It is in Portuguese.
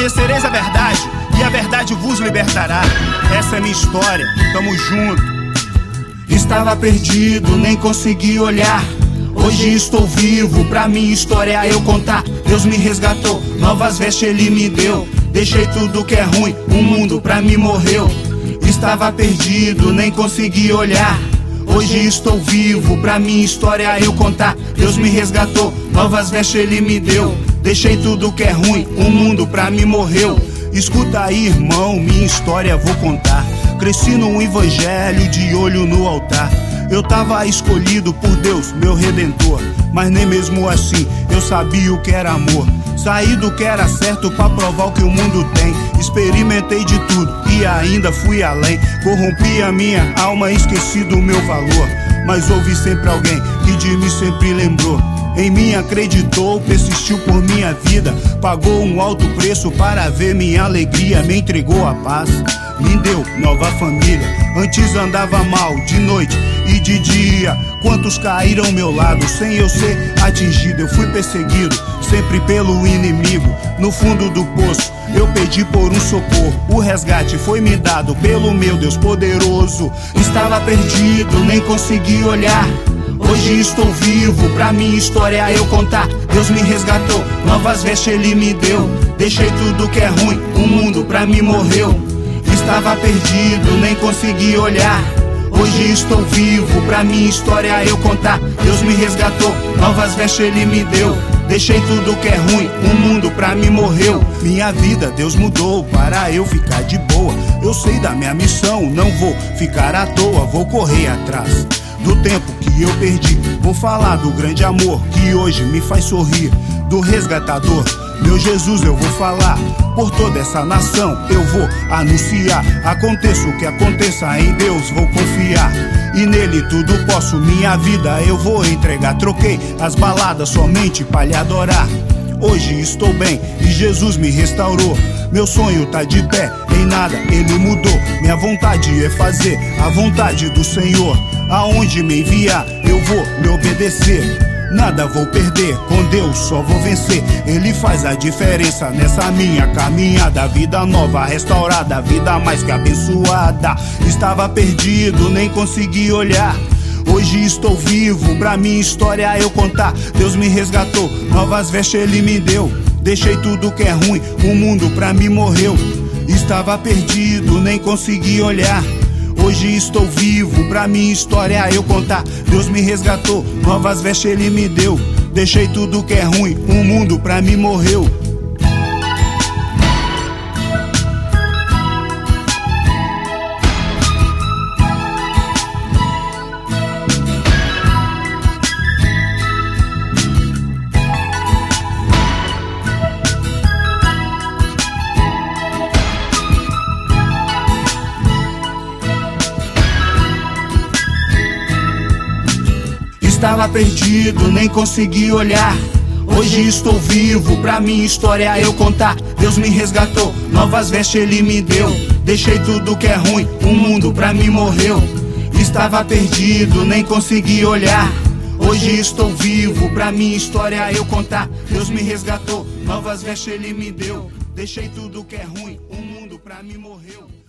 conhecereis a verdade, e a verdade vos libertará. Essa é minha história, tamo junto. Estava perdido, nem consegui olhar. Hoje estou vivo, pra minha história eu contar. Deus me resgatou, novas vestes Ele me deu. Deixei tudo que é ruim, o mundo pra mim morreu. Estava perdido, nem consegui olhar. Hoje estou vivo, pra minha história eu contar. Deus me resgatou, novas vestes Ele me deu. Deixei tudo que é ruim, o mundo pra mim morreu. Escuta aí, irmão, minha história vou contar. Cresci no evangelho, de olho no altar. Eu tava escolhido por Deus, meu Redentor, mas nem mesmo assim eu sabia o que era amor. Saí do que era certo pra provar o que o mundo tem. Experimentei de tudo e ainda fui além. Corrompi a minha alma, esqueci do meu valor. Mas houve sempre alguém que de mim sempre lembrou. Em mim acreditou, persistiu por minha vida. Pagou um alto preço para ver minha alegria. Me entregou a paz, me deu nova família. Antes andava mal, de noite e de dia. Quantos caíram ao meu lado sem eu ser atingido? Eu fui perseguido, sempre pelo inimigo. No fundo do poço eu pedi por um socorro. O resgate foi me dado pelo meu Deus poderoso. Estava perdido, nem consegui olhar. Hoje estou vivo, pra minha história eu contar. Deus me resgatou, novas vestes Ele me deu. Deixei tudo que é ruim, o mundo pra mim morreu. Estava perdido, nem consegui olhar. Hoje estou vivo, pra minha história eu contar. Deus me resgatou, novas vestes Ele me deu. Deixei tudo que é ruim, o mundo pra mim morreu. Minha vida Deus mudou para eu ficar de boa. Eu sei da minha missão, não vou ficar à toa. Vou correr atrás do tempo que eu perdi. Vou falar do grande amor que hoje me faz sorrir. Do resgatador, meu Jesus eu vou falar. Por toda essa nação eu vou anunciar. Aconteça o que aconteça, em Deus vou confiar. E nele tudo posso, minha vida eu vou entregar. Troquei as baladas somente pra lhe adorar. Hoje estou bem e Jesus me restaurou. Meu sonho tá de pé, em nada Ele mudou. Minha vontade é fazer a vontade do Senhor. Aonde me enviar eu vou me obedecer. Nada vou perder, com Deus só vou vencer. Ele faz a diferença nessa minha caminhada. Vida nova, restaurada, vida mais que abençoada. Estava perdido, nem consegui olhar. Hoje estou vivo, pra minha história eu contar. Deus me resgatou, novas vestes Ele me deu. Deixei tudo que é ruim, o mundo pra mim morreu. Estava perdido, nem consegui olhar. Hoje estou vivo, pra minha história eu contar. Deus me resgatou, novas vestes Ele me deu. Deixei tudo que é ruim, o mundo pra mim morreu. Estava perdido, nem consegui olhar. Hoje estou vivo, pra minha história eu contar. Deus me resgatou, novas vestes Ele me deu. Deixei tudo que é ruim, o mundo pra mim morreu. Estava perdido, nem consegui olhar. Hoje estou vivo, pra minha história eu contar. Deus me resgatou, novas vestes Ele me deu. Deixei tudo que é ruim, o mundo pra mim morreu.